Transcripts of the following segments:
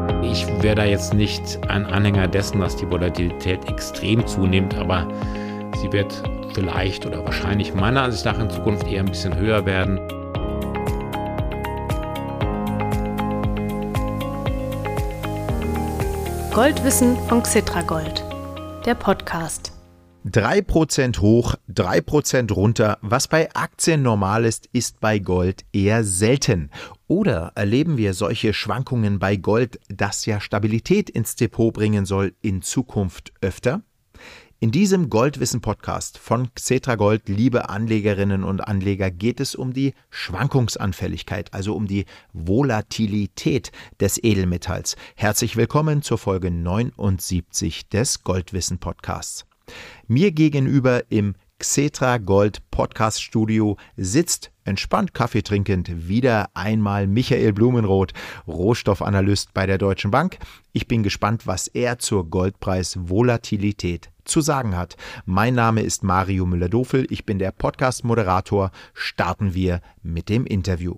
Ich wäre da jetzt nicht ein Anhänger dessen, dass die Volatilität extrem zunimmt, aber sie wird vielleicht oder wahrscheinlich meiner Ansicht nach in Zukunft eher ein bisschen höher werden. Goldwissen von Xetragold, der Podcast. 3% hoch, 3% runter. Was bei Aktien normal ist, ist bei Gold eher selten. Oder erleben wir solche Schwankungen bei Gold, das ja Stabilität ins Depot bringen soll, in Zukunft öfter? In diesem Goldwissen-Podcast von Xetragold, liebe Anlegerinnen und Anleger, geht es um die Schwankungsanfälligkeit, also um die Volatilität des Edelmetalls. Herzlich willkommen zur Folge 79 des Goldwissen-Podcasts. Mir gegenüber im Xetragold Podcast Studio sitzt, entspannt Kaffee trinkend, wieder einmal Michael Blumenroth, Rohstoffanalyst bei der Deutschen Bank. Ich bin gespannt, was er zur Goldpreis-Volatilität zu sagen hat. Mein Name ist Mario Müller-Dofel, ich bin der Podcast-Moderator. Starten wir mit dem Interview.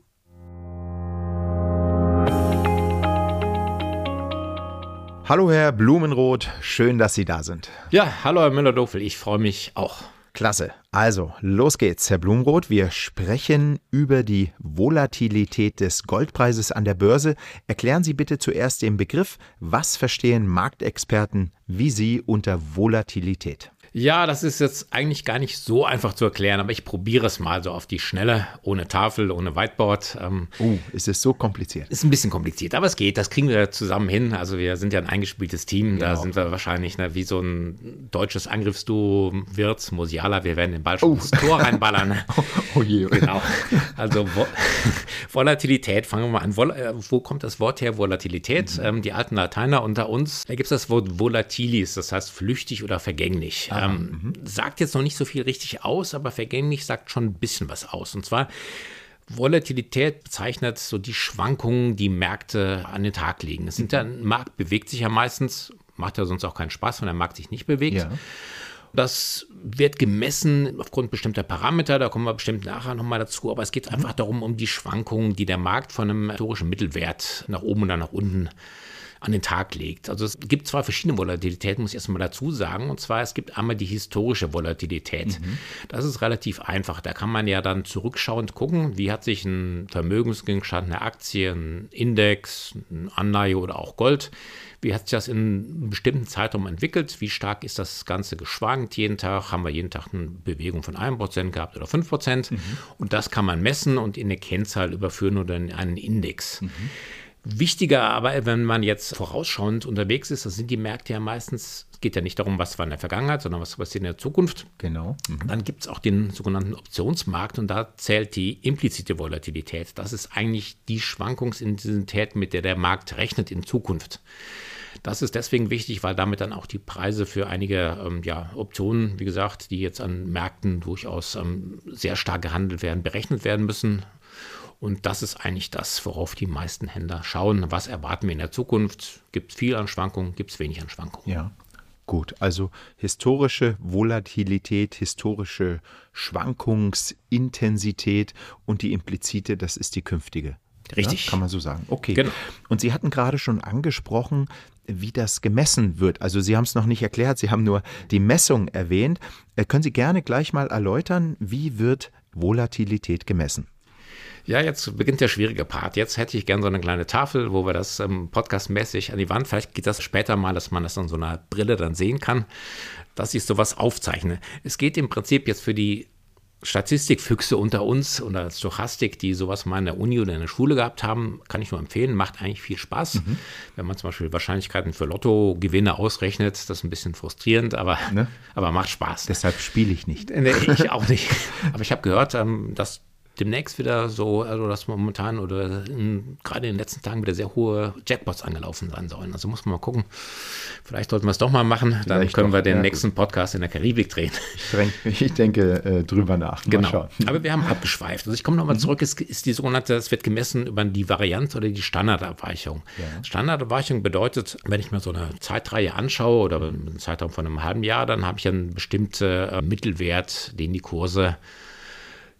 Hallo Herr Blumenroth, schön, dass Sie da sind. Ja, hallo Herr Müller-Dofel, ich freue mich auch. Klasse. Also, los geht's, Herr Blumenroth. Wir sprechen über die Volatilität des Goldpreises an der Börse. Erklären Sie bitte zuerst den Begriff. Was verstehen Marktexperten wie Sie unter Volatilität? Ja, das ist jetzt eigentlich gar nicht so einfach zu erklären, aber ich probiere es mal so auf die Schnelle, ohne Tafel, ohne Whiteboard. Ist es so kompliziert? Ist ein bisschen kompliziert, aber es geht, das kriegen wir zusammen hin. Also wir sind ja ein eingespieltes Team, Genau. Da sind wir wahrscheinlich wie so ein deutsches Angriffsduo, Wirtz, Musiala, wir werden den Ball schon ins Tor reinballern. Oh je. Genau, also Volatilität, fangen wir mal an. Wo kommt das Wort her, Volatilität? Die alten Lateiner unter uns, da gibt es das Wort volatilis, das heißt flüchtig oder vergänglich. Sagt jetzt noch nicht so viel richtig aus, aber vergänglich sagt schon ein bisschen was aus. Und zwar, Volatilität bezeichnet so die Schwankungen, die Märkte an den Tag legen. Ein Markt bewegt sich ja meistens, macht ja sonst auch keinen Spaß, wenn der Markt sich nicht bewegt. Ja. Das wird gemessen aufgrund bestimmter Parameter, da kommen wir bestimmt nachher nochmal dazu, aber es geht einfach darum, um die Schwankungen, die der Markt von einem historischen Mittelwert nach oben oder nach unten an den Tag legt. Also es gibt zwar verschiedene Volatilitäten, muss ich erstmal dazu sagen, und zwar es gibt einmal die historische Volatilität. Das ist relativ einfach, da kann man ja dann zurückschauend gucken, wie hat sich ein Vermögensgegenstand, eine Aktie, ein Index, eine Anleihe oder auch Gold, wie hat sich das in einem bestimmten Zeitraum entwickelt, wie stark ist das Ganze geschwankt jeden Tag, haben wir jeden Tag eine Bewegung von 1% gehabt oder 5%, und das kann man messen und in eine Kennzahl überführen oder in einen Index. Wichtiger aber, wenn man jetzt vorausschauend unterwegs ist, das sind die Märkte ja meistens, es geht ja nicht darum, was war in der Vergangenheit, sondern was passiert in der Zukunft. Genau. Dann gibt es auch den sogenannten Optionsmarkt und da zählt die implizite Volatilität. Das ist eigentlich die Schwankungsintensität, mit der der Markt rechnet in Zukunft. Das ist deswegen wichtig, weil damit dann auch die Preise für einige Optionen, wie gesagt, die jetzt an Märkten durchaus sehr stark gehandelt werden, berechnet werden müssen. Und das ist eigentlich das, worauf die meisten Händler schauen. Was erwarten wir in der Zukunft? Gibt es viel an Schwankungen? Gibt es wenig an Schwankungen? Ja, gut. Also historische Volatilität, historische Schwankungsintensität und die implizite, das ist die künftige. Richtig. Ja, kann man so sagen. Okay. Genau. Und Sie hatten gerade schon angesprochen, wie das gemessen wird. Also Sie haben es noch nicht erklärt, Sie haben nur die Messung erwähnt. Können Sie gerne gleich mal erläutern, wie wird Volatilität gemessen? Ja, jetzt beginnt der schwierige Part. Jetzt hätte ich gerne so eine kleine Tafel, wo wir das podcastmäßig an die Wand, vielleicht geht das später mal, dass man das an so einer Brille dann sehen kann, dass ich sowas aufzeichne. Es geht im Prinzip jetzt für die Statistikfüchse unter uns oder Stochastik, die sowas mal in der Uni oder in der Schule gehabt haben, kann ich nur empfehlen, macht eigentlich viel Spaß. Wenn man zum Beispiel Wahrscheinlichkeiten für Lottogewinne ausrechnet, das ist ein bisschen frustrierend, aber macht Spaß. Deshalb spiele ich nicht. Nee, ich auch nicht. Aber ich habe gehört, dass demnächst wieder so, also dass momentan oder gerade in den letzten Tagen wieder sehr hohe Jackpots angelaufen sein sollen. Also muss man mal gucken. Vielleicht sollten wir es doch mal machen. Dann können wir den nächsten Podcast in der Karibik drehen. Ich denke drüber nach. Genau. Schauen. Aber wir haben abgeschweift. Also ich komme nochmal zurück. Es ist die sogenannte, es wird gemessen über die Varianz oder die Standardabweichung. Ja. Standardabweichung bedeutet, wenn ich mir so eine Zeitreihe anschaue oder einen Zeitraum von einem halben Jahr, dann habe ich einen bestimmten Mittelwert, den die Kurse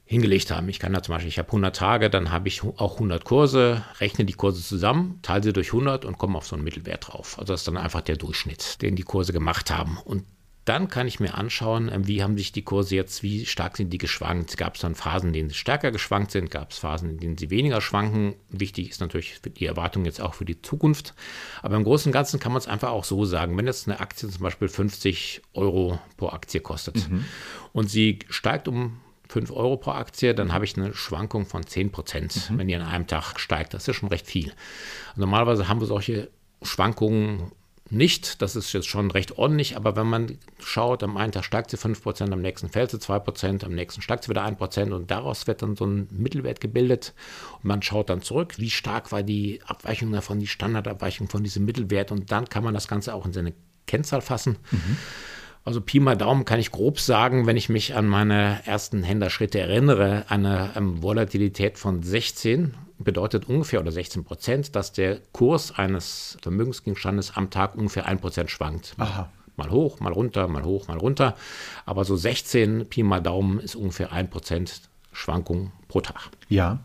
hingelegt haben. Ich kann da zum Beispiel, ich habe 100 Tage, dann habe ich auch 100 Kurse, rechne die Kurse zusammen, teile sie durch 100 und komme auf so einen Mittelwert drauf. Also das ist dann einfach der Durchschnitt, den die Kurse gemacht haben. Und dann kann ich mir anschauen, wie haben sich die Kurse jetzt, wie stark sind die geschwankt. Gab es dann Phasen, in denen sie stärker geschwankt sind, gab es Phasen, in denen sie weniger schwanken. Wichtig ist natürlich die Erwartung jetzt auch für die Zukunft. Aber im Großen und Ganzen kann man es einfach auch so sagen, wenn jetzt eine Aktie zum Beispiel 50 € pro Aktie kostet und sie steigt um 5 € pro Aktie, dann habe ich eine Schwankung von 10%, wenn die an einem Tag steigt. Das ist schon recht viel. Normalerweise haben wir solche Schwankungen nicht, das ist jetzt schon recht ordentlich, aber wenn man schaut, am einen Tag steigt sie 5%, am nächsten fällt sie 2%, am nächsten steigt sie wieder 1% und daraus wird dann so ein Mittelwert gebildet und man schaut dann zurück, wie stark war die Abweichung davon, die Standardabweichung von diesem Mittelwert und dann kann man das Ganze auch in seine Kennzahl fassen. Also Pi mal Daumen kann ich grob sagen, wenn ich mich an meine ersten Händlerschritte erinnere, eine Volatilität von 16 bedeutet ungefähr oder 16%, dass der Kurs eines Vermögensgegenstandes am Tag ungefähr 1% schwankt. Aha. Mal hoch, mal runter, mal hoch, mal runter. Aber so 16 Pi mal Daumen ist ungefähr 1% Schwankung pro Tag. Ja.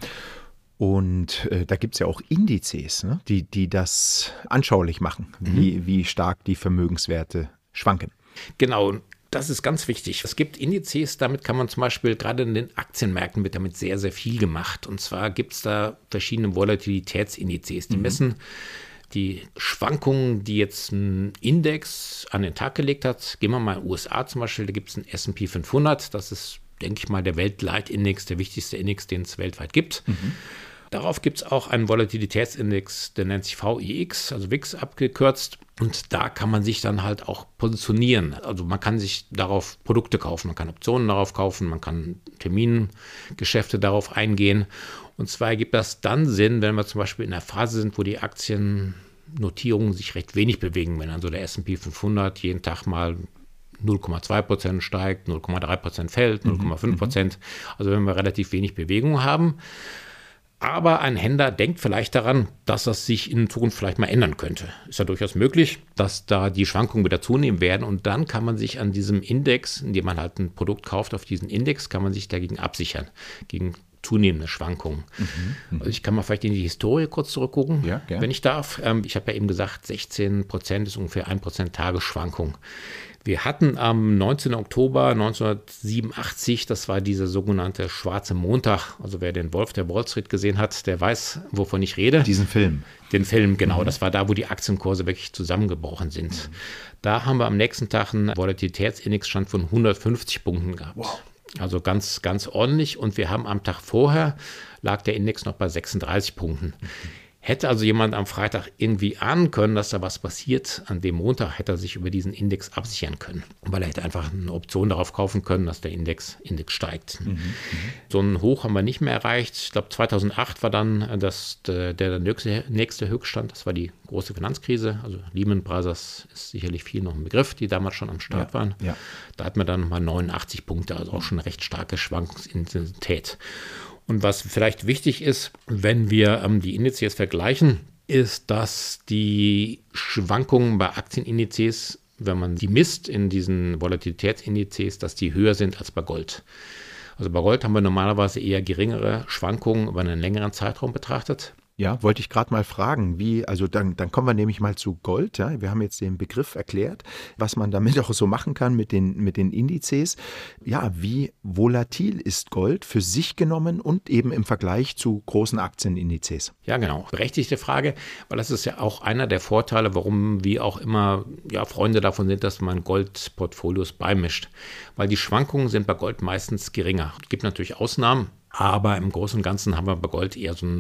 Und da gibt es ja auch Indizes, ne? die das anschaulich machen, wie stark die Vermögenswerte schwanken. Genau, das ist ganz wichtig. Es gibt Indizes, damit kann man zum Beispiel, gerade in den Aktienmärkten wird damit sehr, sehr viel gemacht. Und zwar gibt es da verschiedene Volatilitätsindizes, die messen die Schwankungen, die jetzt ein Index an den Tag gelegt hat. Gehen wir mal in den USA zum Beispiel, da gibt es einen S&P 500, das ist, denke ich mal, der Weltleitindex, der wichtigste Index, den es weltweit gibt. Darauf gibt es auch einen Volatilitätsindex, der nennt sich VIX, also VIX abgekürzt. Und da kann man sich dann halt auch positionieren. Also man kann sich darauf Produkte kaufen, man kann Optionen darauf kaufen, man kann Termingeschäfte darauf eingehen. Und zwar ergibt das dann Sinn, wenn wir zum Beispiel in einer Phase sind, wo die Aktiennotierungen sich recht wenig bewegen. Wenn also der S&P 500 jeden Tag mal 0,2% steigt, 0,3% fällt, 0,5%. Also wenn wir relativ wenig Bewegung haben. Aber ein Händler denkt vielleicht daran, dass das sich in Zukunft vielleicht mal ändern könnte. Ist ja durchaus möglich, dass da die Schwankungen wieder zunehmen werden. Und dann kann man sich an diesem Index, indem man halt ein Produkt kauft auf diesen Index, kann man sich dagegen absichern, gegen zunehmende Schwankungen. Also ich kann mal vielleicht in die Historie kurz zurückgucken, ja, wenn ich darf. Ich habe ja eben gesagt, 16% ist ungefähr 1% Tagesschwankung. Wir hatten am 19. Oktober 1987, das war dieser sogenannte Schwarze Montag, also wer den Wolf der Wall Street gesehen hat, der weiß, wovon ich rede. Diesen Film. Den Film, genau. Das war da, wo die Aktienkurse wirklich zusammengebrochen sind. Da haben wir am nächsten Tag einen Volatilitätsindexstand von 150 Punkten gehabt. Wow. Also ganz, ganz ordentlich. Und wir haben am Tag vorher, lag der Index noch bei 36 Punkten. Hätte also jemand am Freitag irgendwie ahnen können, dass da was passiert, an dem Montag hätte er sich über diesen Index absichern können, weil er hätte einfach eine Option darauf kaufen können, dass der Index steigt. So ein Hoch haben wir nicht mehr erreicht. Ich glaube 2008 war dann der nächste Höchststand, das war die große Finanzkrise, also Lehman Brothers ist sicherlich viel noch ein Begriff, die damals schon am Start waren. Ja. Da hatten wir dann mal 89 Punkte, also auch schon eine recht starke Schwankungsintensität. Und was vielleicht wichtig ist, wenn wir die Indizes vergleichen, ist, dass die Schwankungen bei Aktienindizes, wenn man die misst in diesen Volatilitätsindizes, dass die höher sind als bei Gold. Also bei Gold haben wir normalerweise eher geringere Schwankungen über einen längeren Zeitraum betrachtet. Ja, wollte ich gerade mal fragen, also dann kommen wir nämlich mal zu Gold. Ja? Wir haben jetzt den Begriff erklärt, was man damit auch so machen kann mit den Indizes. Ja, wie volatil ist Gold für sich genommen und eben im Vergleich zu großen Aktienindizes? Ja, genau. Berechtigte Frage, weil das ist ja auch einer der Vorteile, warum wir auch immer Freunde davon sind, dass man Goldportfolios beimischt. Weil die Schwankungen sind bei Gold meistens geringer. Es gibt natürlich Ausnahmen. Aber im Großen und Ganzen haben wir bei Gold eher so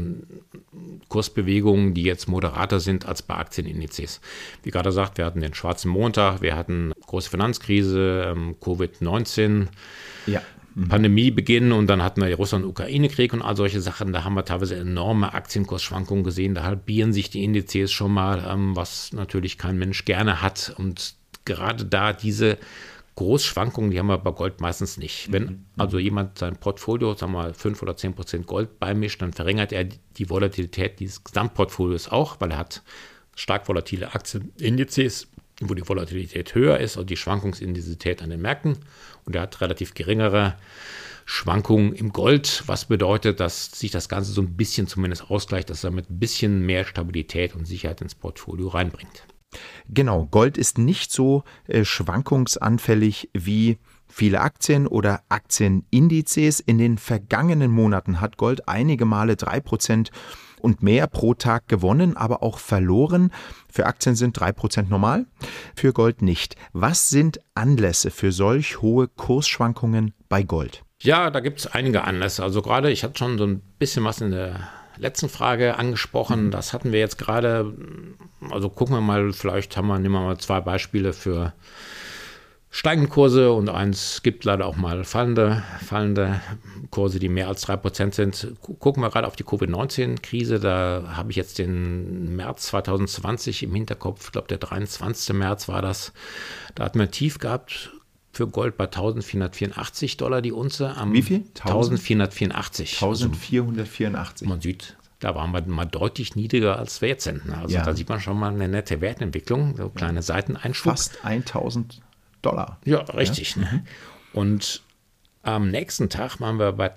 Kursbewegungen, die jetzt moderater sind als bei Aktienindizes. Wie gerade gesagt, wir hatten den Schwarzen Montag, wir hatten große Finanzkrise, Covid-19, Pandemiebeginn und dann hatten wir den Russland-Ukraine-Krieg und all solche Sachen. Da haben wir teilweise enorme Aktienkursschwankungen gesehen. Da halbieren sich die Indizes schon mal, was natürlich kein Mensch gerne hat. Und gerade da diese Großschwankungen, die haben wir bei Gold meistens nicht. Wenn also jemand sein Portfolio, sagen wir mal 5 oder 10% Gold beimischt, dann verringert er die Volatilität dieses Gesamtportfolios auch, weil er hat stark volatile Aktienindizes, wo die Volatilität höher ist, also die Schwankungsintensität an den Märkten, und er hat relativ geringere Schwankungen im Gold, was bedeutet, dass sich das Ganze so ein bisschen zumindest ausgleicht, dass damit ein bisschen mehr Stabilität und Sicherheit ins Portfolio reinbringt. Genau, Gold ist nicht so schwankungsanfällig wie viele Aktien oder Aktienindizes. In den vergangenen Monaten hat Gold einige Male 3% und mehr pro Tag gewonnen, aber auch verloren. Für Aktien sind 3% normal, für Gold nicht. Was sind Anlässe für solch hohe Kursschwankungen bei Gold? Ja, da gibt es einige Anlässe. Also gerade, ich hatte schon so ein bisschen was in der letzten Frage angesprochen. Das hatten wir jetzt gerade. Also gucken wir mal, vielleicht nehmen wir mal 2 Beispiele für steigende Kurse und eins gibt leider auch mal fallende Kurse, die mehr als 3% sind. Gucken wir gerade auf die Covid-19-Krise. Da habe ich jetzt den März 2020 im Hinterkopf. Ich glaube, der 23. März war das. Da hatten wir ein Tief gehabt für Gold bei $1.484 die Unze. Wie viel? 1.484. 1.484. Man sieht, da waren wir mal deutlich niedriger, als wir jetzt sind. Also da sieht man schon mal eine nette Wertentwicklung, so kleine Seiteneinschub. Fast $1.000. Ja, richtig. Ja. Ne? Und am nächsten Tag waren wir bei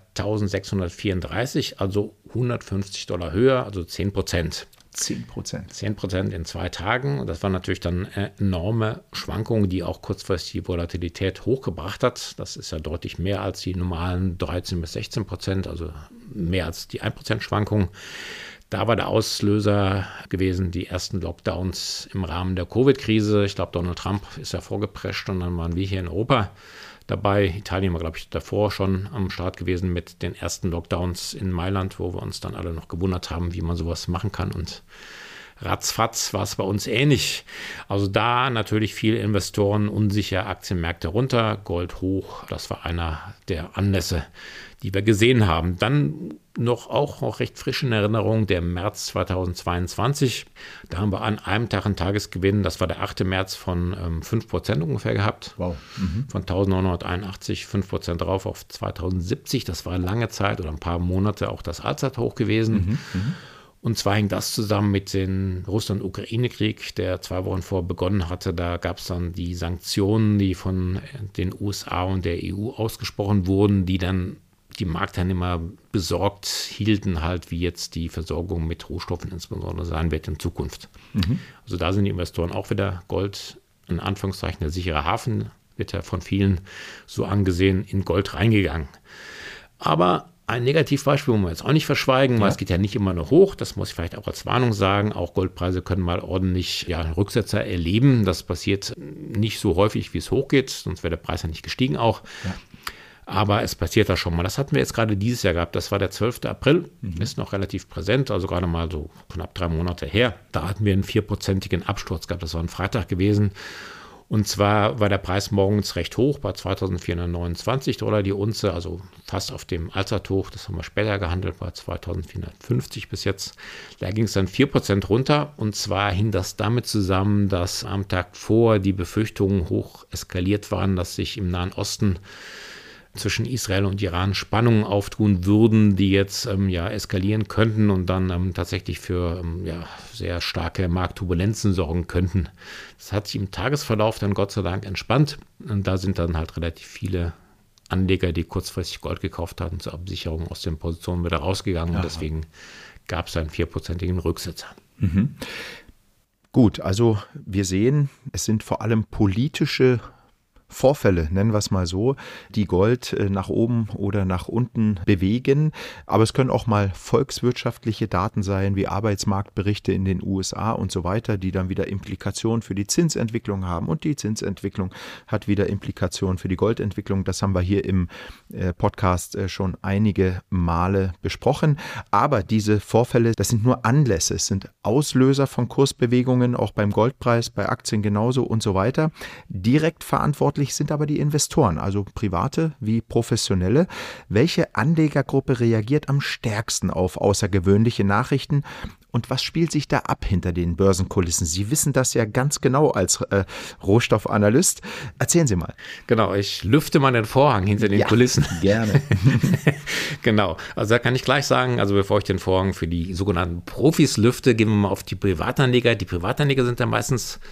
1.634, also $150 höher, also 10%. 10% in 2 Tagen. Und das waren natürlich dann enorme Schwankungen, die auch kurzfristig die Volatilität hochgebracht hat. Das ist ja deutlich mehr als die normalen 13-16%, also mehr als die 1% Schwankung. Da war der Auslöser gewesen, die ersten Lockdowns im Rahmen der Covid-Krise. Ich glaube, Donald Trump ist ja vorgeprescht und dann waren wir hier in Europa dabei. Italien war, glaube ich, davor schon am Start gewesen mit den ersten Lockdowns in Mailand, wo wir uns dann alle noch gewundert haben, wie man sowas machen kann. Und ratzfatz war es bei uns ähnlich. Also da natürlich viele Investoren unsicher, Aktienmärkte runter, Gold hoch. Das war einer der Anlässe, die wir gesehen haben. Dann auch recht frisch in Erinnerung, der März 2022. Da haben wir an einem Tag einen Tagesgewinn, das war der 8. März, von 5% ungefähr gehabt. Wow. Von 1981, 5% drauf auf 2070. Das war lange Zeit oder ein paar Monate auch das Allzeithoch gewesen. Und zwar hing das zusammen mit dem Russland-Ukraine-Krieg, der 2 Wochen vorher begonnen hatte. Da gab es dann die Sanktionen, die von den USA und der EU ausgesprochen wurden, die dann die Marktteilnehmer besorgt hielten, halt, wie jetzt die Versorgung mit Rohstoffen insbesondere sein wird in Zukunft. Also da sind die Investoren auch wieder Gold, in Anführungszeichen der sichere Hafen, wird ja von vielen so angesehen, in Gold reingegangen. Aber ein Negativbeispiel wollen wir jetzt auch nicht verschweigen, weil es geht ja nicht immer nur hoch, das muss ich vielleicht auch als Warnung sagen. Auch Goldpreise können mal ordentlich Rücksetzer erleben. Das passiert nicht so häufig, wie es hochgeht, sonst wäre der Preis ja nicht gestiegen auch. Ja. Aber es passiert da schon mal. Das hatten wir jetzt gerade dieses Jahr gehabt. Das war der 12. April. Ist noch relativ präsent, also gerade mal so knapp 3 Monate her. Da hatten wir einen 4%igen Absturz gehabt. Das war ein Freitag gewesen. Und zwar war der Preis morgens recht hoch, bei $2.429 die Unze, also fast auf dem Allzeithoch. Das haben wir später gehandelt, bei 2.450 bis jetzt. Da ging es dann 4% runter. Und zwar hing das damit zusammen, dass am Tag vor die Befürchtungen hoch eskaliert waren, dass sich im Nahen Osten zwischen Israel und Iran Spannungen auftun würden, die jetzt eskalieren könnten und dann tatsächlich für sehr starke Marktturbulenzen sorgen könnten. Das hat sich im Tagesverlauf dann Gott sei Dank entspannt. Und da sind dann halt relativ viele Anleger, die kurzfristig Gold gekauft hatten, zur Absicherung aus den Positionen wieder rausgegangen. Und deswegen gab es einen 4%igen Rücksetzer. Gut, also wir sehen, es sind vor allem politische Vorfälle, nennen wir es mal so, die Gold nach oben oder nach unten bewegen. Aber es können auch mal volkswirtschaftliche Daten sein, wie Arbeitsmarktberichte in den USA und so weiter, die dann wieder Implikationen für die Zinsentwicklung haben. Und die Zinsentwicklung hat wieder Implikationen für die Goldentwicklung. Das haben wir hier im Podcast schon einige Male besprochen. Aber diese Vorfälle, das sind nur Anlässe, es sind Auslöser von Kursbewegungen, auch beim Goldpreis, bei Aktien genauso und so weiter. Direkt verantwortlich sind aber die Investoren, also Private wie Professionelle. Welche Anlegergruppe reagiert am stärksten auf außergewöhnliche Nachrichten? Und was spielt sich da ab hinter den Börsenkulissen? Sie wissen das ja ganz genau als Rohstoffanalyst. Erzählen Sie mal. Genau, ich lüfte mal den Vorhang hinter den Kulissen. Gerne. Genau, also da kann ich gleich sagen, also bevor ich den Vorhang für die sogenannten Profis lüfte, gehen wir mal auf die Privatanleger. Die Privatanleger sind dann meistens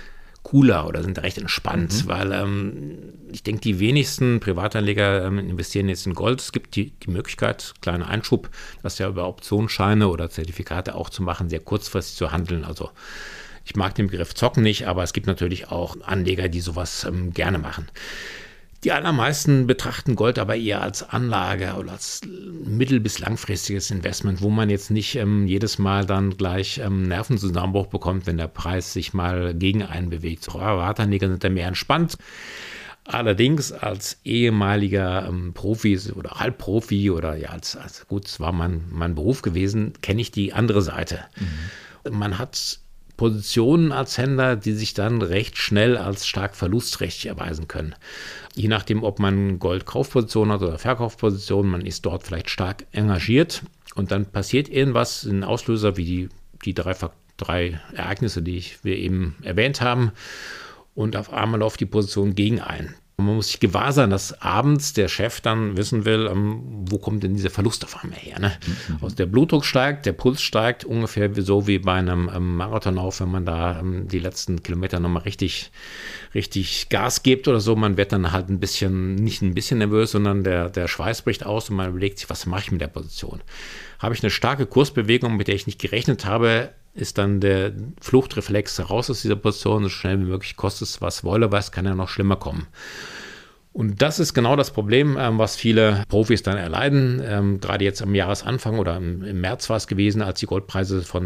cooler oder sind recht entspannt, weil ich denke, die wenigsten Privatanleger investieren jetzt in Gold. Es gibt die Möglichkeit, kleiner Einschub, das ja über Optionsscheine oder Zertifikate auch zu machen, sehr kurzfristig zu handeln. Also ich mag den Begriff Zocken nicht, aber es gibt natürlich auch Anleger, die sowas gerne machen. Die allermeisten betrachten Gold aber eher als Anlage oder als mittel- bis langfristiges Investment, wo man jetzt nicht jedes Mal dann gleich Nervenzusammenbruch bekommt, wenn der Preis sich mal gegen einen bewegt. Privatanleger sind da mehr entspannt. Allerdings als ehemaliger Profi oder Halbprofi oder ja, als gut, es war mein Beruf gewesen, kenne ich die andere Seite. Man hat Positionen als Händler, die sich dann recht schnell als stark verlustträchtig erweisen können. Je nachdem, ob man Goldkaufposition hat oder Verkaufposition, man ist dort vielleicht stark engagiert und dann passiert irgendwas, ein Auslöser wie die drei Ereignisse, die wir eben erwähnt haben, und auf einmal läuft die Position gegen einen. Man muss sich gewahr sein, dass abends der Chef dann wissen will, wo kommt denn dieser Verlust auf einmal her. Ne? Also der Blutdruck steigt, der Puls steigt, ungefähr so wie bei einem Marathonlauf, wenn man da die letzten Kilometer nochmal richtig Gas gibt oder so. Man wird dann halt nicht ein bisschen nervös, sondern der Schweiß bricht aus und man überlegt sich, was mache ich mit der Position? Habe ich eine starke Kursbewegung, mit der ich nicht gerechnet habe, ist dann der Fluchtreflex raus aus dieser Position, so schnell wie möglich, kostet es was wolle, was kann ja noch schlimmer kommen. Und das ist genau das Problem, was viele Profis dann erleiden. Gerade jetzt am Jahresanfang oder im März war es gewesen, als die Goldpreise von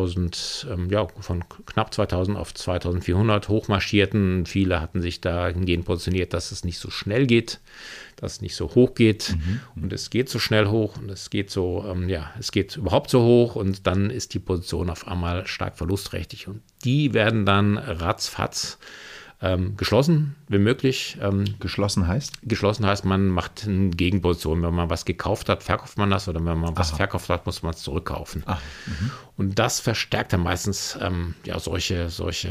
von knapp 2000 auf 2400 hochmarschierten. Viele hatten sich dahingehend positioniert, dass es nicht so schnell geht, dass es nicht so hoch geht. Und es geht so schnell hoch und es geht es geht überhaupt so hoch und dann ist die Position auf einmal stark verlustträchtig. Und die werden dann ratzfatz geschlossen, wenn möglich. Geschlossen heißt? Geschlossen heißt, man macht eine Gegenposition. Wenn man was gekauft hat, verkauft man das, oder wenn man was verkauft hat, muss man es zurückkaufen. Und das verstärkt dann meistens solche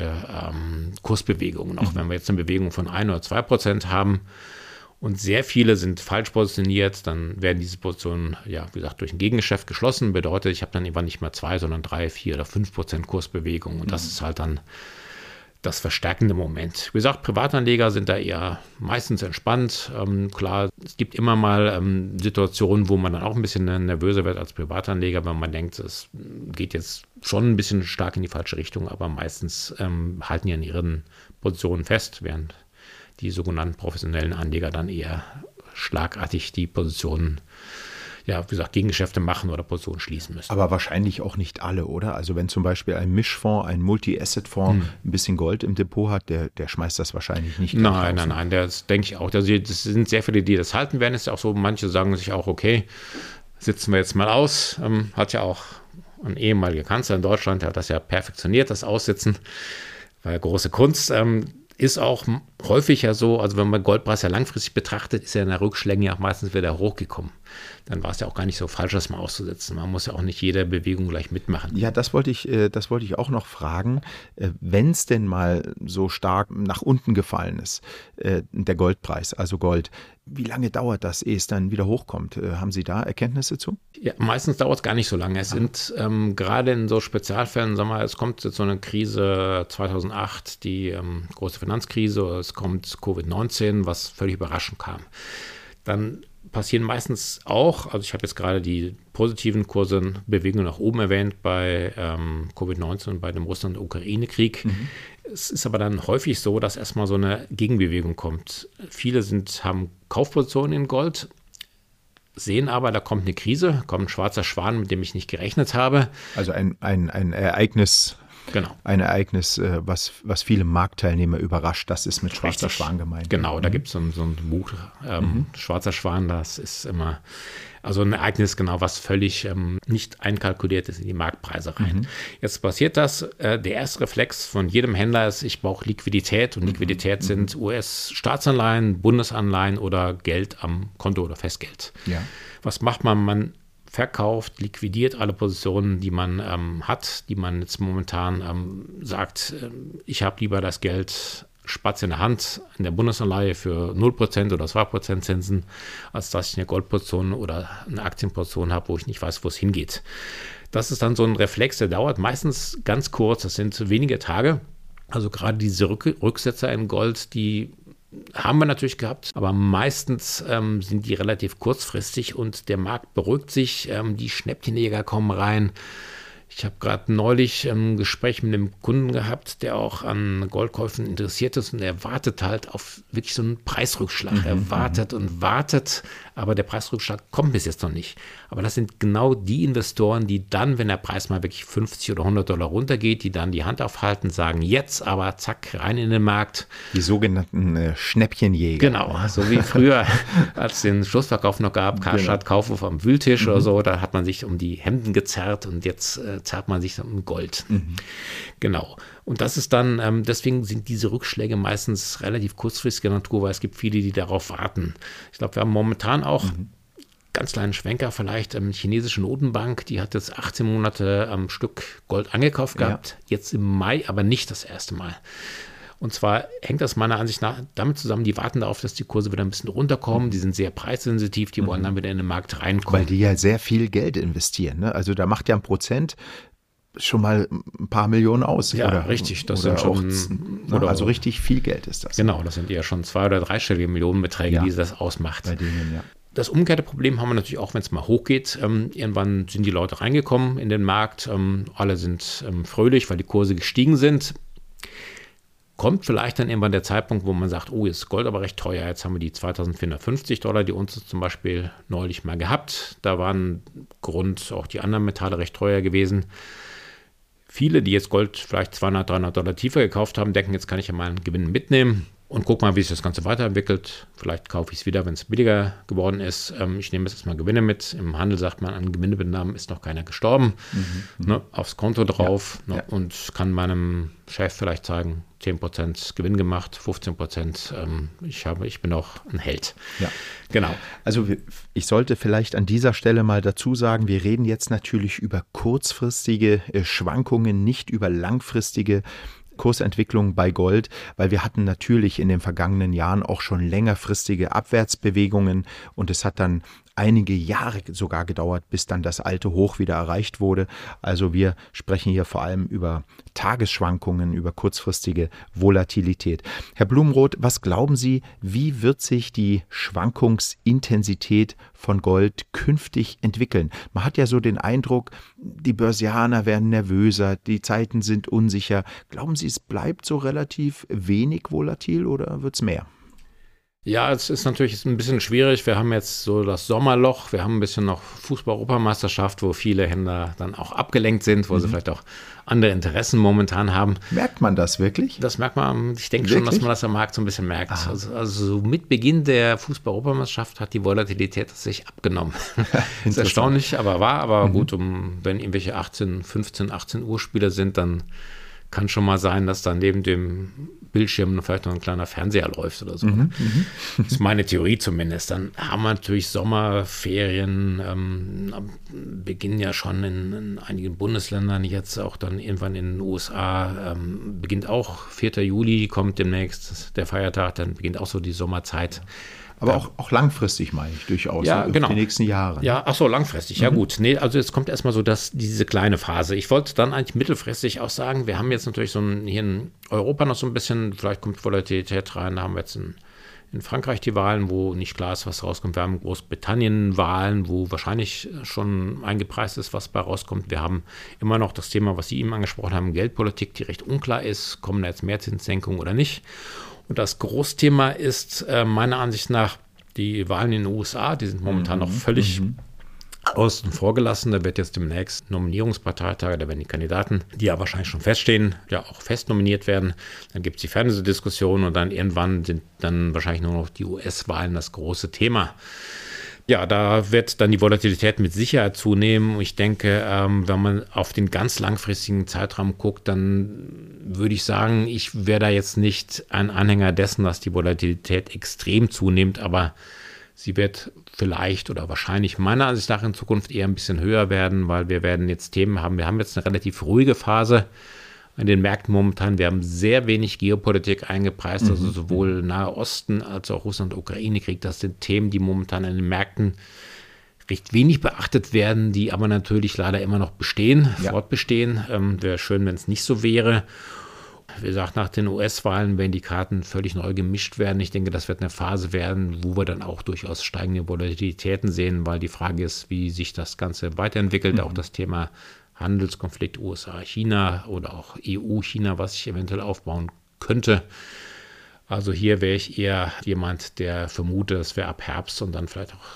Kursbewegungen. Auch wenn wir jetzt eine Bewegung von 1 oder 2% haben und sehr viele sind falsch positioniert, dann werden diese Positionen, wie gesagt, durch ein Gegengeschäft geschlossen. Bedeutet, ich habe dann eben nicht mehr 2, sondern 3, 4 oder 5% Kursbewegung. Und das ist halt dann das verstärkende Moment. Wie gesagt, Privatanleger sind da eher meistens entspannt. Klar, es gibt immer mal Situationen, wo man dann auch ein bisschen nervöser wird als Privatanleger, weil man denkt, es geht jetzt schon ein bisschen stark in die falsche Richtung, aber meistens halten die an ihren Positionen fest, während die sogenannten professionellen Anleger dann eher schlagartig die Positionen wie gesagt, Gegengeschäfte machen oder Positionen schließen müssen. Aber wahrscheinlich auch nicht alle, oder? Also wenn zum Beispiel ein Mischfonds, ein Multi-Asset-Fonds ein bisschen Gold im Depot hat, der schmeißt das wahrscheinlich nicht. Nein, das denke ich auch. Das sind sehr viele, die das halten werden. Es ist auch so, manche sagen sich auch, okay, sitzen wir jetzt mal aus. Hat ja auch ein ehemaliger Kanzler in Deutschland, der hat das ja perfektioniert, das Aussitzen. War ja große Kunst. Ist auch häufig ja so, also wenn man Goldpreis ja langfristig betrachtet, ist er in der Rückschlägen ja auch meistens wieder hochgekommen. Dann war es ja auch gar nicht so falsch, das mal auszusetzen. Man muss ja auch nicht jede Bewegung gleich mitmachen. Ja, das wollte ich auch noch fragen. Wenn es denn mal so stark nach unten gefallen ist, der Goldpreis, also Gold, wie lange dauert das, ehe es dann wieder hochkommt? Haben Sie da Erkenntnisse zu? Ja, meistens dauert es gar nicht so lange. Es sind gerade in so Spezialfällen, sagen wir mal, es kommt jetzt so eine Krise 2008, die große Finanzkrise, es kommt Covid-19, was völlig überraschend kam. Dann passieren meistens auch, also ich habe jetzt gerade die positiven Kurse, Bewegungen nach oben erwähnt bei Covid-19, bei dem Russland-Ukraine-Krieg. Es ist aber dann häufig so, dass erstmal so eine Gegenbewegung kommt. Viele haben Kaufpositionen in Gold, sehen aber, da kommt eine Krise, kommt ein schwarzer Schwan, mit dem ich nicht gerechnet habe. Also ein Ereignis. Genau. Ein Ereignis, was viele Marktteilnehmer überrascht. Das ist mit Schwarzer Schwan gemeint. Genau, da gibt es so ein Buch, Schwarzer Schwan, das ist immer also ein Ereignis, genau, was völlig nicht einkalkuliert ist in die Marktpreise rein. Jetzt passiert das, der erste Reflex von jedem Händler ist, ich brauche Liquidität und Liquidität sind US-Staatsanleihen, Bundesanleihen oder Geld am Konto oder Festgeld. Ja. Was macht man? Man verkauft, liquidiert alle Positionen, die man hat, die man jetzt momentan sagt, ich habe lieber das Geld spatz in der Hand in der Bundesanleihe für 0% oder 2% Zinsen, als dass ich eine Goldposition oder eine Aktienposition habe, wo ich nicht weiß, wo es hingeht. Das ist dann so ein Reflex, der dauert meistens ganz kurz, das sind wenige Tage. Also gerade diese Rücksetzer in Gold, die haben wir natürlich gehabt, aber meistens sind die relativ kurzfristig und der Markt beruhigt sich, die Schnäppchenjäger kommen rein. Ich habe gerade neulich ein Gespräch mit einem Kunden gehabt, der auch an Goldkäufen interessiert ist und er wartet halt auf wirklich so einen Preisrückschlag. Er wartet und wartet, aber der Preisrückschlag kommt bis jetzt noch nicht. Aber das sind genau die Investoren, die dann, wenn der Preis mal wirklich 50 oder $100 runtergeht, die dann die Hand aufhalten, sagen jetzt aber zack, rein in den Markt. Die sogenannten Schnäppchenjäger. Genau, so wie früher, als es den Schlussverkauf noch gab, Karstadt Kaufhof am Wühltisch oder so, da hat man sich um die Hemden gezerrt und jetzt zerrt man sich um Gold. Genau. Und das ist dann, deswegen sind diese Rückschläge meistens relativ kurzfristiger Natur, weil es gibt viele, die darauf warten. Ich glaube, wir haben momentan auch ganz kleinen Schwenker vielleicht, die chinesische Notenbank, die hat jetzt 18 Monate am Stück Gold angekauft gehabt, jetzt im Mai, aber nicht das erste Mal. Und zwar hängt das meiner Ansicht nach damit zusammen, die warten darauf, dass die Kurse wieder ein bisschen runterkommen. Die sind sehr preissensitiv, die wollen dann wieder in den Markt reinkommen. Weil die ja sehr viel Geld investieren. Ne? Also da macht ja 1% schon mal ein paar Millionen aus. Ja, oder, richtig. Das oder sind schon, auch, also richtig viel Geld ist das. Genau, das sind ja schon 2- oder 3-stellige Millionenbeträge, die das ausmacht. Bei denen, ja. Das umgekehrte Problem haben wir natürlich auch, wenn es mal hochgeht. Irgendwann sind die Leute reingekommen in den Markt. Alle sind fröhlich, weil die Kurse gestiegen sind. Kommt vielleicht dann irgendwann der Zeitpunkt, wo man sagt, oh, jetzt ist Gold aber recht teuer. Jetzt haben wir die $2.450, die Unze zum Beispiel neulich mal gehabt. Da waren Grund auch die anderen Metalle recht teuer gewesen. Viele, die jetzt Gold vielleicht $200, $300 tiefer gekauft haben, denken, jetzt kann ich ja mal einen Gewinn mitnehmen und guck mal, wie sich das Ganze weiterentwickelt. Vielleicht kaufe ich es wieder, wenn es billiger geworden ist. Ich nehme jetzt erstmal Gewinne mit. Im Handel sagt man, an Gewinnemitnahmen ist noch keiner gestorben. Aufs Konto drauf und kann meinem Chef vielleicht sagen, 10% Gewinn gemacht, 15%, ich bin auch ein Held. Ja. Genau. Also ich sollte vielleicht an dieser Stelle mal dazu sagen, wir reden jetzt natürlich über kurzfristige Schwankungen, nicht über langfristige Kursentwicklung bei Gold, weil wir hatten natürlich in den vergangenen Jahren auch schon längerfristige Abwärtsbewegungen und es hat dann einige Jahre sogar gedauert, bis dann das alte Hoch wieder erreicht wurde. Also wir sprechen hier vor allem über Tagesschwankungen, über kurzfristige Volatilität. Herr Blumenroth, was glauben Sie, wie wird sich die Schwankungsintensität von Gold künftig entwickeln? Man hat ja so den Eindruck, die Börsianer werden nervöser, die Zeiten sind unsicher. Glauben Sie, es bleibt so relativ wenig volatil oder wird es mehr? Ja, es ist natürlich ein bisschen schwierig. Wir haben jetzt so das Sommerloch, wir haben ein bisschen noch Fußball-Europameisterschaft, wo viele Händler dann auch abgelenkt sind, wo sie vielleicht auch andere Interessen momentan haben. Merkt man das wirklich? Das merkt man, ich denke schon, dass man das am Markt so ein bisschen merkt. Also mit Beginn der Fußball-Europameisterschaft hat die Volatilität tatsächlich abgenommen. Das ist erstaunlich, aber gut, wenn irgendwelche 15, 18 Uhr Spiele sind, dann kann schon mal sein, dass dann neben dem Bildschirm vielleicht noch ein kleiner Fernseher läuft oder so. Das ist meine Theorie zumindest. Dann haben wir natürlich Sommerferien, beginnen ja schon in einigen Bundesländern, jetzt auch dann irgendwann in den USA, beginnt auch 4. Juli, kommt demnächst der Feiertag, dann beginnt auch so die Sommerzeit. Aber auch langfristig meine ich durchaus, ja, genau. Die nächsten Jahre. Ja, ach so, langfristig, ja gut. Nee, also jetzt kommt erstmal so diese kleine Phase. Ich wollte dann eigentlich mittelfristig auch sagen, wir haben jetzt natürlich hier in Europa noch so ein bisschen, vielleicht kommt Volatilität rein, da haben wir jetzt in Frankreich die Wahlen, wo nicht klar ist, was rauskommt. Wir haben Großbritannien Wahlen, wo wahrscheinlich schon eingepreist ist, was bei rauskommt. Wir haben immer noch das Thema, was Sie eben angesprochen haben, Geldpolitik, die recht unklar ist. Kommen da jetzt mehr Zinssenkungen oder nicht? Und das Großthema ist meiner Ansicht nach die Wahlen in den USA. Die sind momentan noch völlig außen vor gelassen. Da wird jetzt demnächst Nominierungsparteitag, da werden die Kandidaten, die ja wahrscheinlich schon feststehen, ja auch fest nominiert werden. Dann gibt es die Fernsehdiskussion und dann irgendwann sind dann wahrscheinlich nur noch die US-Wahlen das große Thema. Ja, da wird dann die Volatilität mit Sicherheit zunehmen. Ich denke, wenn man auf den ganz langfristigen Zeitraum guckt, dann würde ich sagen, ich wäre da jetzt nicht ein Anhänger dessen, dass die Volatilität extrem zunimmt, aber sie wird vielleicht oder wahrscheinlich meiner Ansicht nach in Zukunft eher ein bisschen höher werden, weil wir werden jetzt Themen haben. Wir haben jetzt eine relativ ruhige Phase an den Märkten momentan. Wir haben sehr wenig Geopolitik eingepreist, also sowohl Nahe Osten als auch Russland-Ukraine-Krieg. Das sind Themen, die momentan an den Märkten recht wenig beachtet werden, die aber natürlich leider immer noch fortbestehen. Wäre schön, wenn es nicht so wäre. Wie gesagt, nach den US-Wahlen werden die Karten völlig neu gemischt werden. Ich denke, das wird eine Phase werden, wo wir dann auch durchaus steigende Volatilitäten sehen, weil die Frage ist, wie sich das Ganze weiterentwickelt. Auch das Thema Handelskonflikt USA-China oder auch EU-China, was sich eventuell aufbauen könnte. Also hier wäre ich eher jemand, der vermutet, dass wir ab Herbst und dann vielleicht auch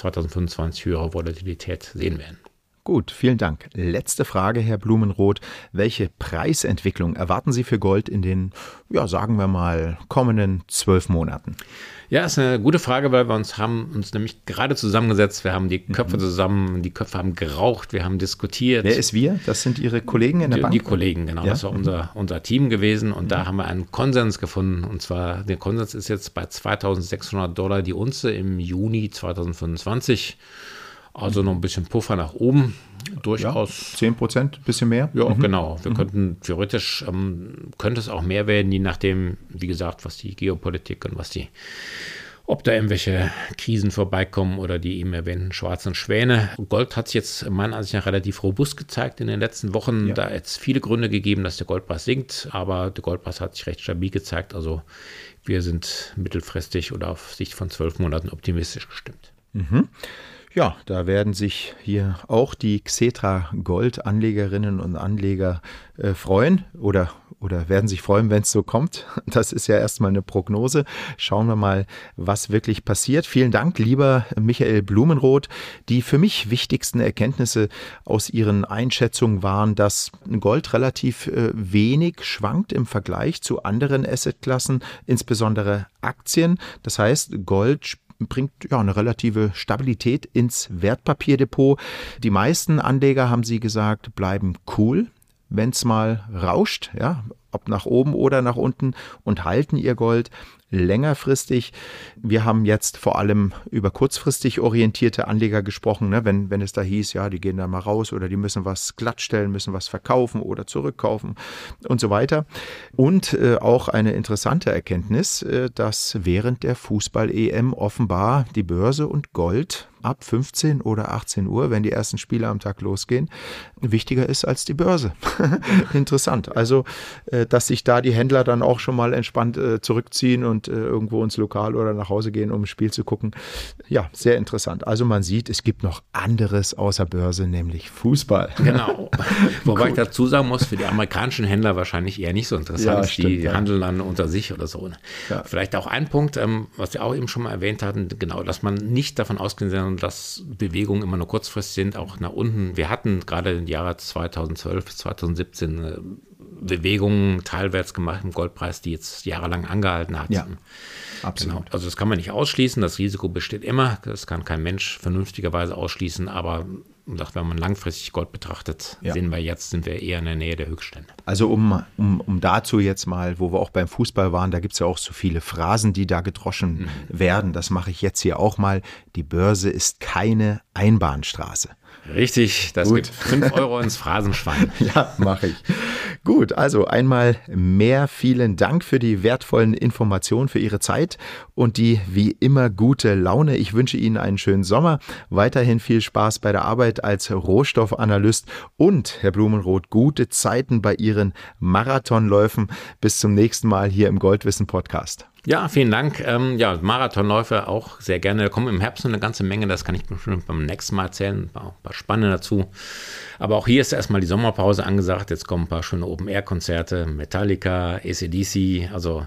2025 höhere Volatilität sehen werden. Gut, vielen Dank. Letzte Frage, Herr Blumenroth. Welche Preisentwicklung erwarten Sie für Gold in den, sagen wir mal, kommenden 12 Monaten? Ja, ist eine gute Frage, weil wir haben uns nämlich gerade zusammengesetzt. Wir haben die Köpfe die Köpfe haben geraucht, wir haben diskutiert. Wer ist wir? Das sind Ihre Kollegen in der Bank? Die Kollegen, genau. Ja? Das war unser Team gewesen und da haben wir einen Konsens gefunden. Und zwar, der Konsens ist jetzt bei $2.600 die Unze im Juni 2025. Also noch ein bisschen Puffer nach oben, durchaus. 10%, ein bisschen mehr? Ja, genau. Wir könnten theoretisch, könnte es auch mehr werden, je nachdem, wie gesagt, was die Geopolitik und ob da irgendwelche Krisen vorbeikommen oder die eben erwähnten schwarzen Schwäne. Gold hat sich jetzt meiner Ansicht nach relativ robust gezeigt in den letzten Wochen. Ja. Da hat es viele Gründe gegeben, dass der Goldpreis sinkt, aber der Goldpreis hat sich recht stabil gezeigt. Also wir sind mittelfristig oder auf Sicht von 12 Monaten optimistisch gestimmt. Mhm. Ja, da werden sich hier auch die Xetra Gold Anlegerinnen und Anleger freuen oder werden sich freuen, wenn es so kommt. Das ist ja erstmal eine Prognose. Schauen wir mal, was wirklich passiert. Vielen Dank, lieber Michael Blumenroth. Die für mich wichtigsten Erkenntnisse aus Ihren Einschätzungen waren, dass Gold relativ wenig schwankt im Vergleich zu anderen Assetklassen, insbesondere Aktien. Das heißt, Gold bringt eine relative Stabilität ins Wertpapierdepot. Die meisten Anleger, haben Sie gesagt, bleiben cool, wenn es mal rauscht, ob nach oben oder nach unten, und halten ihr Gold längerfristig. Wir haben jetzt vor allem über kurzfristig orientierte Anleger gesprochen, wenn es da hieß, die gehen da mal raus oder die müssen was glattstellen, müssen was verkaufen oder zurückkaufen und so weiter. Und auch eine interessante Erkenntnis, dass während der Fußball-EM offenbar die Börse und Gold ab 15 oder 18 Uhr, wenn die ersten Spiele am Tag losgehen, wichtiger ist als die Börse. Interessant. Also, dass sich da die Händler dann auch schon mal entspannt zurückziehen und irgendwo ins Lokal oder nach Hause gehen, um ein Spiel zu gucken. Ja, sehr interessant. Also man sieht, es gibt noch anderes außer Börse, nämlich Fußball. Genau. Wobei ich dazu sagen muss, für die amerikanischen Händler wahrscheinlich eher nicht so interessant. Ja, stimmt, die handeln dann unter sich oder so. Ja. Vielleicht auch ein Punkt, was wir auch eben schon mal erwähnt hatten, genau, dass man nicht davon ausgehen soll, dass Bewegungen immer nur kurzfristig sind, auch nach unten. Wir hatten gerade im Jahre 2012 bis 2017 Bewegungen teilwärts gemacht im Goldpreis, die jetzt jahrelang angehalten hat. Ja, absolut. Genau. Also das kann man nicht ausschließen, das Risiko besteht immer, das kann kein Mensch vernünftigerweise ausschließen, aber wenn man langfristig Gold betrachtet, sind wir eher in der Nähe der Höchststände. Also um dazu jetzt mal, wo wir auch beim Fußball waren, da gibt es ja auch so viele Phrasen, die da gedroschen werden. Das mache ich jetzt hier auch mal. Die Börse ist keine Einbahnstraße. Richtig, das gibt 5 € ins Phrasenschwein. Ja, mache ich. Gut, also einmal mehr vielen Dank für die wertvollen Informationen, für Ihre Zeit und die wie immer gute Laune. Ich wünsche Ihnen einen schönen Sommer, weiterhin viel Spaß bei der Arbeit als Rohstoffanalyst und, Herr Blumenroth, gute Zeiten bei Ihren Marathonläufen. Bis zum nächsten Mal hier im Goldwissen-Podcast. Ja, vielen Dank. Marathonläufe auch sehr gerne. Da kommen im Herbst noch eine ganze Menge, das kann ich bestimmt beim nächsten Mal erzählen. Ein paar Spannende dazu. Aber auch hier ist erstmal die Sommerpause angesagt. Jetzt kommen ein paar schöne Open-Air-Konzerte, Metallica, AC/DC, also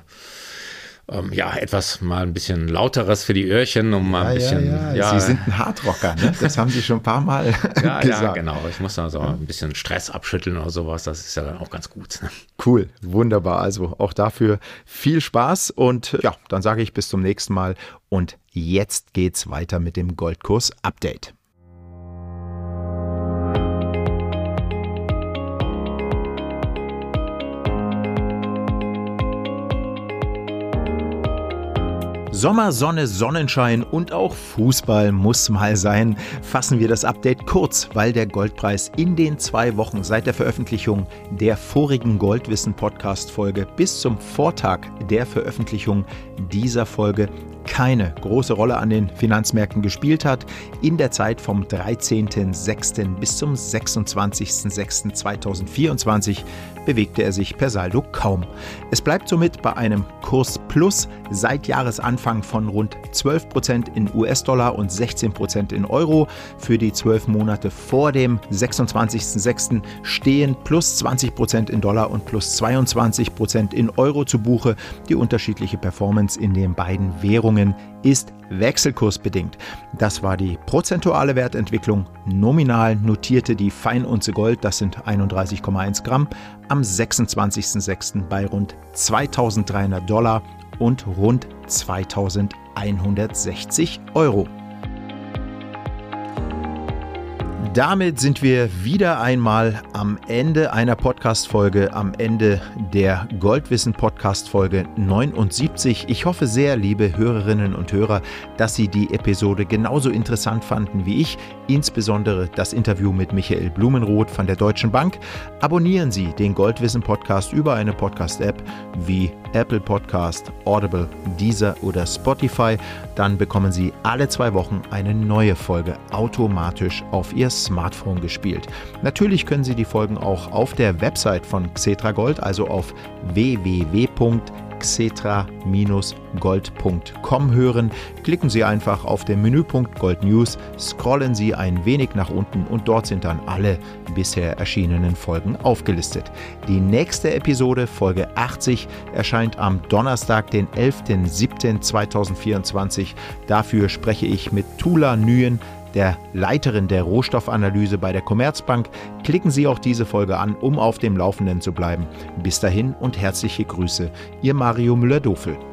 etwas mal ein bisschen lauteres für die Öhrchen, um mal ein bisschen. Ja. Sie sind ein Hardrocker, ne? Das haben Sie schon ein paar Mal gesagt. Ja, genau. Ich muss da so ein bisschen Stress abschütteln oder sowas. Das ist ja dann auch ganz gut. Cool, wunderbar. Also auch dafür viel Spaß und dann sage ich bis zum nächsten Mal. Und jetzt geht's weiter mit dem Goldkurs-Update. Sommer, Sonne, Sonnenschein und auch Fußball muss mal sein. Fassen wir das Update kurz, weil der Goldpreis in den 2 Wochen seit der Veröffentlichung der vorigen Goldwissen-Podcast-Folge bis zum Vortag der Veröffentlichung dieser Folge keine große Rolle an den Finanzmärkten gespielt hat. In der Zeit vom 13.06. bis zum 26.06.2024 bewegte er sich per Saldo kaum. Es bleibt somit bei einem Kursplus seit Jahresanfang von rund 12% in US-Dollar und 16% in Euro. Für die 12 Monate vor dem 26.06. stehen plus 20% in Dollar und plus 22% in Euro zu Buche. Die unterschiedliche Performance in den beiden Währungen ist wechselkursbedingt. Das war die prozentuale Wertentwicklung. Nominal notierte die Feinunze Gold, das sind 31,1 Gramm, am 26.06. bei rund $2.300 und rund 2.160 Euro. Damit sind wir wieder einmal am Ende einer Podcast-Folge, am Ende der Goldwissen-Podcast-Folge 79. Ich hoffe sehr, liebe Hörerinnen und Hörer, dass Sie die Episode genauso interessant fanden wie ich, insbesondere das Interview mit Michael Blumenroth von der Deutschen Bank. Abonnieren Sie den Goldwissen-Podcast über eine Podcast-App wie Apple Podcast, Audible, Deezer oder Spotify. Dann bekommen Sie alle 2 Wochen eine neue Folge automatisch auf Ihr Smartphone gespielt. Natürlich können Sie die Folgen auch auf der Website von Xetra Gold, also auf www.xetra-gold.com hören. Klicken Sie einfach auf den Menüpunkt Gold News, scrollen Sie ein wenig nach unten und dort sind dann alle bisher erschienenen Folgen aufgelistet. Die nächste Episode, Folge 80, erscheint am Donnerstag, den 11.07.2024. Dafür spreche ich mit Tula Nguyen, der Leiterin der Rohstoffanalyse bei der Commerzbank. Klicken Sie auch diese Folge an, um auf dem Laufenden zu bleiben. Bis dahin und herzliche Grüße, Ihr Mario Müller-Dofel.